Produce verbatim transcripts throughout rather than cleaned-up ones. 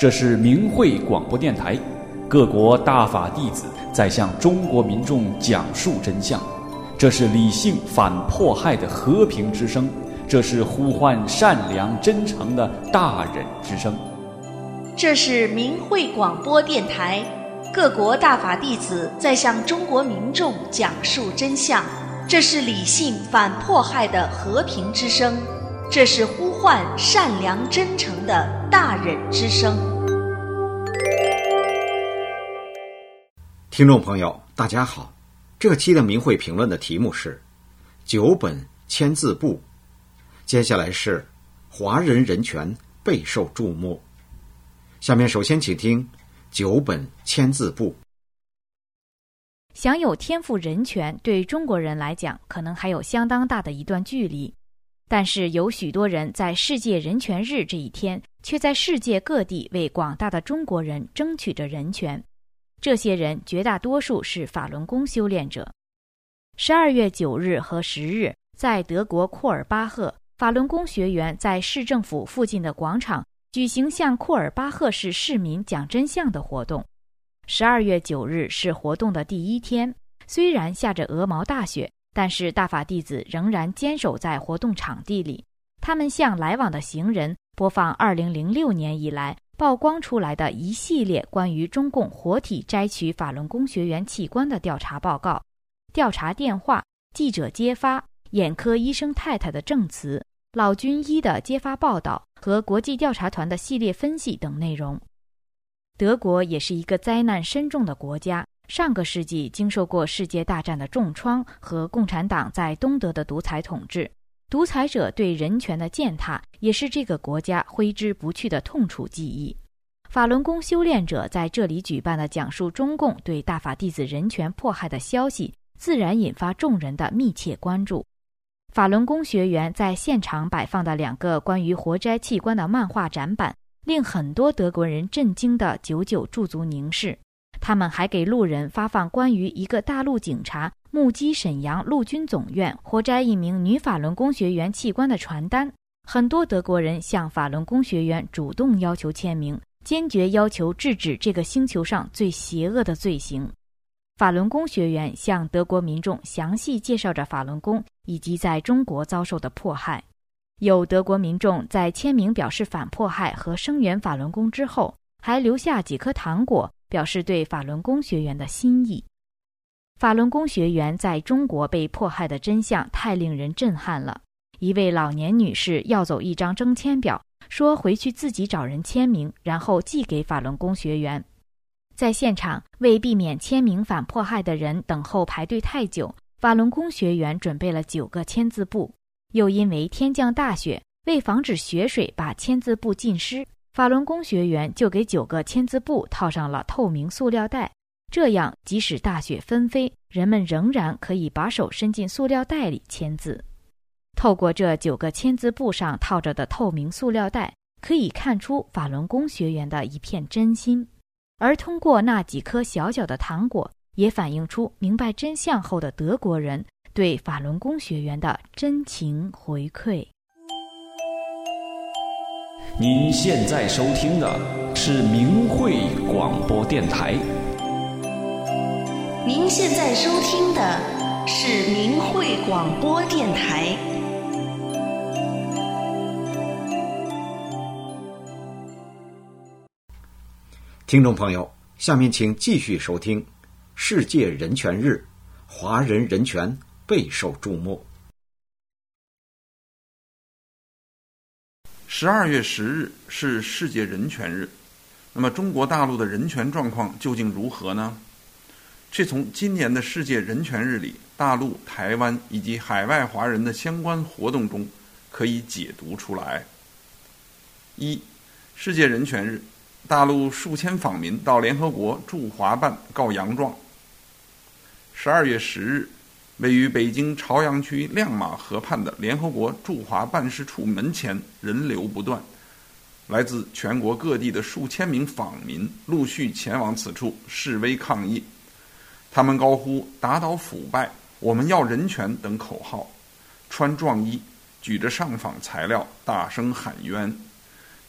这是明慧广播电台，各国大法弟子在向中国民众讲述真相。这是理性反迫害的和平之声，这是呼唤善良真诚的大忍之声。 这是明慧广播电台，各国大法弟子在向中国民众讲述真相。这是理性反迫害的和平之声，这是呼唤善良真诚的大忍之声。 听众朋友，大家好，这期的明慧评论的题目是九本千字部，接下来是华人人权备受注目。下面首先请听九本千字部。 享有天赋人权对中国人来讲可能还有相当大的一段距离，但是有许多人在世界人权日这一天却在世界各地为广大的中国人争取着人权。这些人绝大多数是法轮功修炼者。十二月九日和十日，在德国库尔巴赫，法轮功学员在市政府附近的广场举行向库尔巴赫市市民讲真相的活动。十二月九日是活动的第一天，虽然下着鹅毛大雪，但是大法弟子仍然坚守在活动场地里。他们向来往的行人播放二零零六年以来曝光出来的一系列关于中共活体摘取法轮功学员器官的调查报告、调查电话、记者揭发、眼科医生太太的证词、老军医的揭发报道和国际调查团的系列分析等内容。德国也是一个灾难深重的国家，上个世纪经受过世界大战的重创和共产党在东德的独裁统治，独裁者对人权的践踏也是这个国家挥之不去的痛楚记忆。法轮功修炼者在这里举办的讲述中共对大法弟子人权迫害的消息，自然引发众人的密切关注。法轮功学员在现场摆放的两个关于活摘器官的漫画展板，令很多德国人震惊的久久驻足凝视。他们还给路人发放关于一个大陆警察目击沈阳陆军总院活摘一名女法轮功学员器官的传单。很多德国人向法轮功学员主动要求签名，坚决要求制止这个星球上最邪恶的罪行。法轮功学员向德国民众详细介绍着法轮功以及在中国遭受的迫害。有德国民众在签名表示反迫害和声援法轮功之后，还留下几颗糖果，表示对法轮功学员的心意。法轮功学员在中国被迫害的真相太令人震撼了。一位老年女士要走一张征签表，说回去自己找人签名，然后寄给法轮功学员。在现场，为避免签名反迫害的人等候排队太久，法轮功学员准备了九个签字簿。又因为天降大雪，为防止雪水把签字簿浸湿，法轮功学员就给九个签字簿套上了透明塑料袋，这样即使大雪纷飞，人们仍然可以把手伸进塑料袋里签字。透过这九个签字簿上套着的透明塑料袋，可以看出法轮功学员的一片真心，而通过那几颗小小的糖果，也反映出明白真相后的德国人对法轮功学员的真情回馈。 您现在收听的是明慧广播电台。 您现在收听的是明慧广播电台。 听众朋友，下面请继续收听世界人权日，华人人权备受注目。 十二月十日是世界人权日，那么中国大陆的人权状况究竟如何呢？这从今年的世界人权日里，大陆、台湾以及海外华人的相关活动中可以解读出来。一、世界人权日，大陆数千访民到联合国驻华办告洋状。十二月十日，位于北京朝阳区亮马河畔的联合国驻华办事处门前人流不断，来自全国各地的数千名访民陆续前往此处示威抗议。他们高呼打倒腐败，我们要人权等口号，穿壮衣，举着上访材料大声喊冤。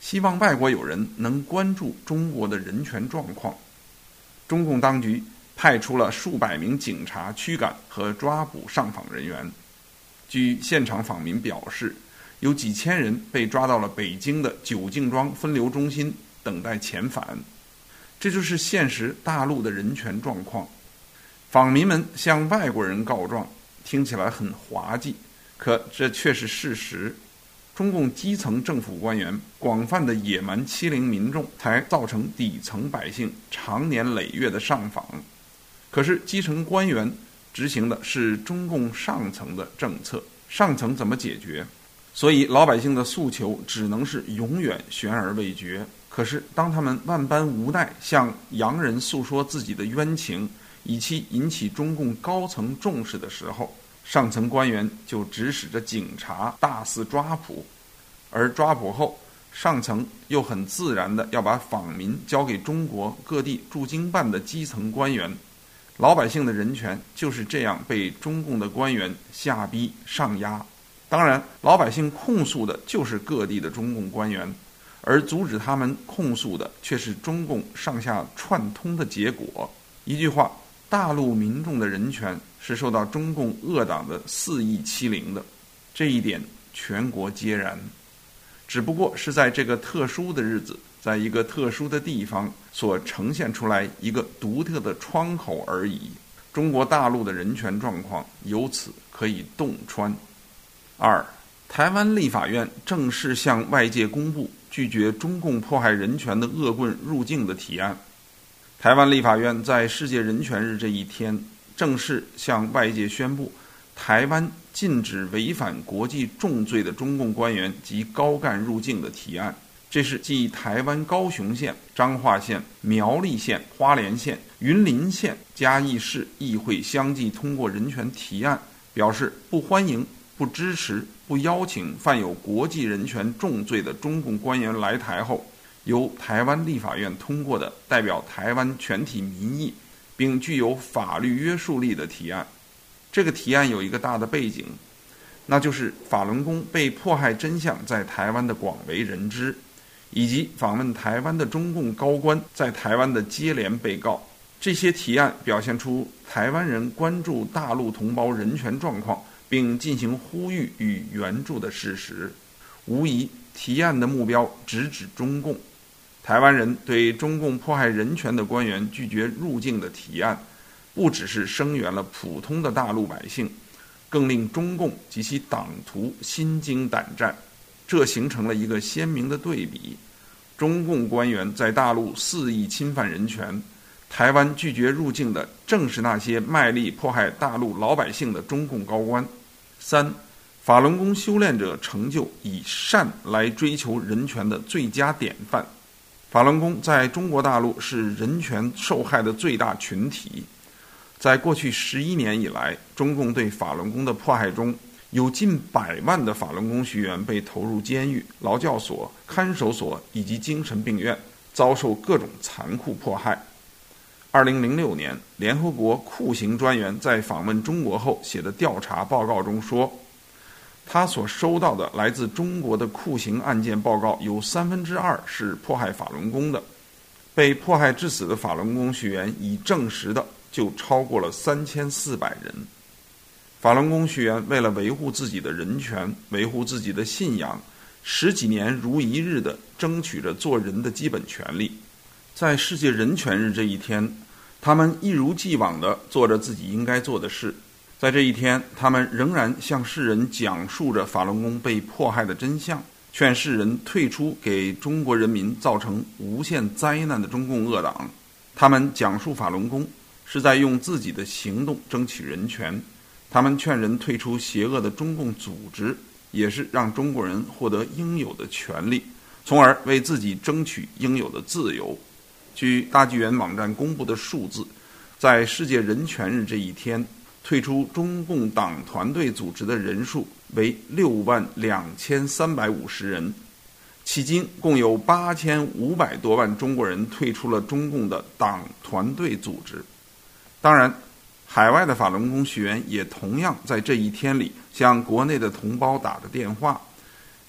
希望外国友人能关注中国的人权状况。中共当局派出了数百名警察驱赶和抓捕上访人员。据现场访民表示，有几千人被抓到了北京的九敬庄分流中心等待遣返。这就是现实大陆的人权状况。访民们向外国人告状，听起来很滑稽，可这却是事实。中共基层政府官员广泛的野蛮欺凌民众，才造成底层百姓长年累月的上访。可是基层官员执行的是中共上层的政策，上层怎么解决？所以老百姓的诉求只能是永远悬而未决。可是当他们万般无奈向洋人诉说自己的冤情，以期引起中共高层重视的时候，上层官员就指使着警察大肆抓捕，而抓捕后，上层又很自然地要把访民交给中国各地驻京办的基层官员。老百姓的人权就是这样被中共的官员下逼上压。当然，老百姓控诉的就是各地的中共官员，而阻止他们控诉的却是中共上下串通的结果。一句话，大陆民众的人权是受到中共恶党的肆意欺凌的，这一点全国皆然。只不过是在这个特殊的日子，在一个特殊的地方所呈现出来一个独特的窗口而已。中国大陆的人权状况由此可以洞穿。二，台湾立法院正式向外界公布拒绝中共迫害人权的恶棍入境的提案。台湾立法院在世界人权日这一天正式向外界宣布，台湾禁止违反国际重罪的中共官员及高干入境的提案。这是继台湾高雄县、彰化县、苗栗县、花莲县、云林县、嘉义市议会相继通过人权提案，表示不欢迎、不支持、不邀请犯有国际人权重罪的中共官员来台后，由台湾立法院通过的代表台湾全体民意并具有法律约束力的提案。这个提案有一个大的背景，那就是法轮功被迫害真相在台湾的广为人知，以及访问台湾的中共高官在台湾的接连被告。这些提案表现出台湾人关注大陆同胞人权状况并进行呼吁与援助的事实。无疑，提案的目标直指中共。台湾人对中共迫害人权的官员拒绝入境的提案，不只是声援了普通的大陆百姓，更令中共及其党徒心惊胆战。这形成了一个鲜明的对比：中共官员在大陆肆意侵犯人权，台湾拒绝入境的正是那些卖力迫害大陆老百姓的中共高官。三，法轮功修炼者成就以善来追求人权的最佳典范。法轮功在中国大陆是人权受害的最大群体。在过去十一年以来，中共对法轮功的迫害中，有近百万的法轮功学员被投入监狱、劳教所、看守所以及精神病院，遭受各种残酷迫害。二零零六年，联合国酷刑专员在访问中国后写的调查报告中说，他所收到的来自中国的酷刑案件报告有三分之二是迫害法轮功的，被迫害致死的法轮功学员已证实的就超过了三千四百人。法轮功学员为了维护自己的人权，维护自己的信仰，十几年如一日地争取着做人的基本权利。在世界人权日这一天，他们一如既往地做着自己应该做的事。在这一天，他们仍然向世人讲述着法轮功被迫害的真相，劝世人退出给中国人民造成无限灾难的中共恶党。他们讲述法轮功，是在用自己的行动争取人权。他们劝人退出邪恶的中共组织，也是让中国人获得应有的权利，从而为自己争取应有的自由。据大纪元网站公布的数字，在世界人权日这一天，退出中共党团队组织的人数为六万两千三百五十人，迄今共有八千五百多万中国人退出了中共的党团队组织。当然，海外的法轮功学员也同样在这一天里向国内的同胞打着电话，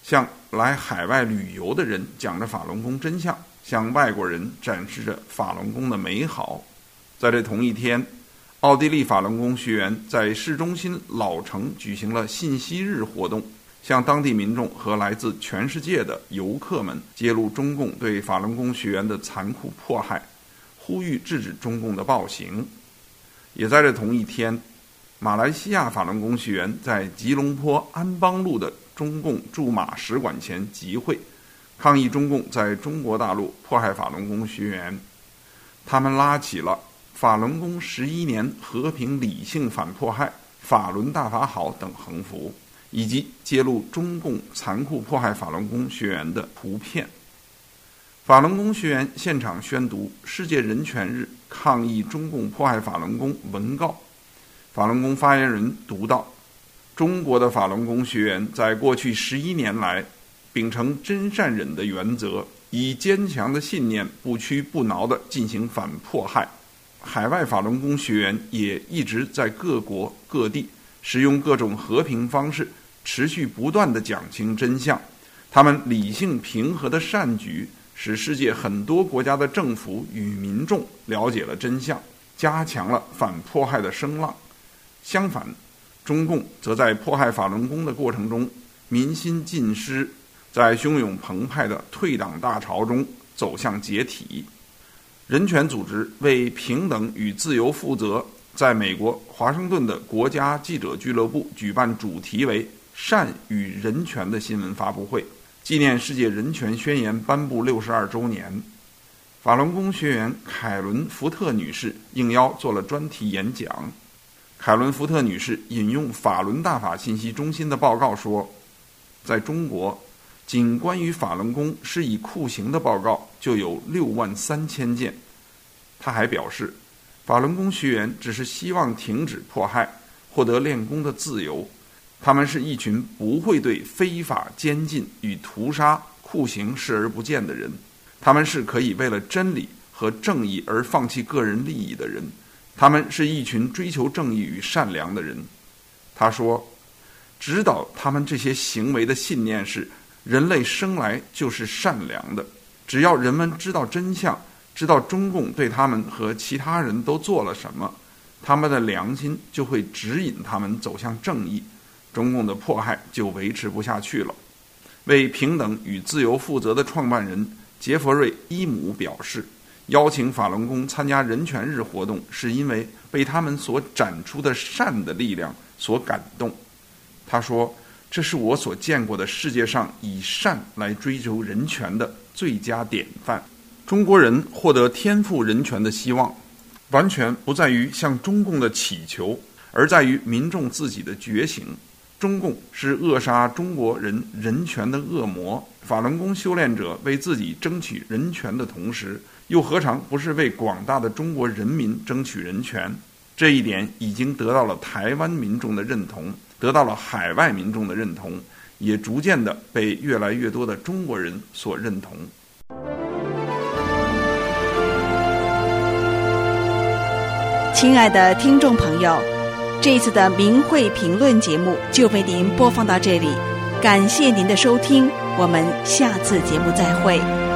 向来海外旅游的人讲着法轮功真相，向外国人展示着法轮功的美好。在这同一天，奥地利法轮功学员在市中心老城举行了信息日活动，向当地民众和来自全世界的游客们揭露中共对法轮功学员的残酷迫害，呼吁制止中共的暴行。也在这同一天，马来西亚法轮功学员在吉隆坡安邦路的中共驻马使馆前集会，抗议中共在中国大陆迫害法轮功学员。他们拉起了法轮功十一年和平理性反迫害、法轮大法好等横幅，以及揭露中共残酷迫害法轮功学员的图片。法轮功学员现场宣读世界人权日抗议中共迫害法轮功文告。法轮功发言人读道：中国的法轮功学员在过去十一年来，秉承真善忍的原则，以坚强的信念不屈不挠地进行反迫害。海外法轮功学员也一直在各国各地使用各种和平方式，持续不断地讲清真相。他们理性平和的善举，使世界很多国家的政府与民众了解了真相，加强了反迫害的声浪。相反，中共则在迫害法轮功的过程中民心尽失，在汹涌澎湃的退党大潮中走向解体。人权组织为平等与自由负责在美国华盛顿的国家记者俱乐部举办主题为善与人权的新闻发布会，纪念世界人权宣言颁布六十二周年。法轮功学员凯伦·福特女士应邀做了专题演讲。凯伦·福特女士引用法轮大法信息中心的报告说，在中国，仅关于法轮功施以酷刑的报告就有六万三千件。他还表示，法轮功学员只是希望停止迫害，获得练功的自由。他们是一群不会对非法监禁与屠杀、酷刑视而不见的人。他们是可以为了真理和正义而放弃个人利益的人。他们是一群追求正义与善良的人。他说，指导他们这些行为的信念是，人类生来就是善良的。只要人们知道真相，知道中共对他们和其他人都做了什么，他们的良心就会指引他们走向正义，中共的迫害就维持不下去了。为平等与自由负责的创办人杰弗瑞·伊姆表示，邀请法轮功参加人权日活动，是因为被他们所展出的善的力量所感动。他说，这是我所见过的世界上以善来追求人权的最佳典范。中国人获得天赋人权的希望，完全不在于向中共的祈求，而在于民众自己的觉醒。中共是扼杀中国人人权的恶魔，法轮功修炼者为自己争取人权的同时，又何尝不是为广大的中国人民争取人权？这一点已经得到了台湾民众的认同，得到了海外民众的认同，也逐渐地被越来越多的中国人所认同。 亲爱的听众朋友，这一次的明慧评论节目就为您播放到这里，感谢您的收听，我们下次节目再会。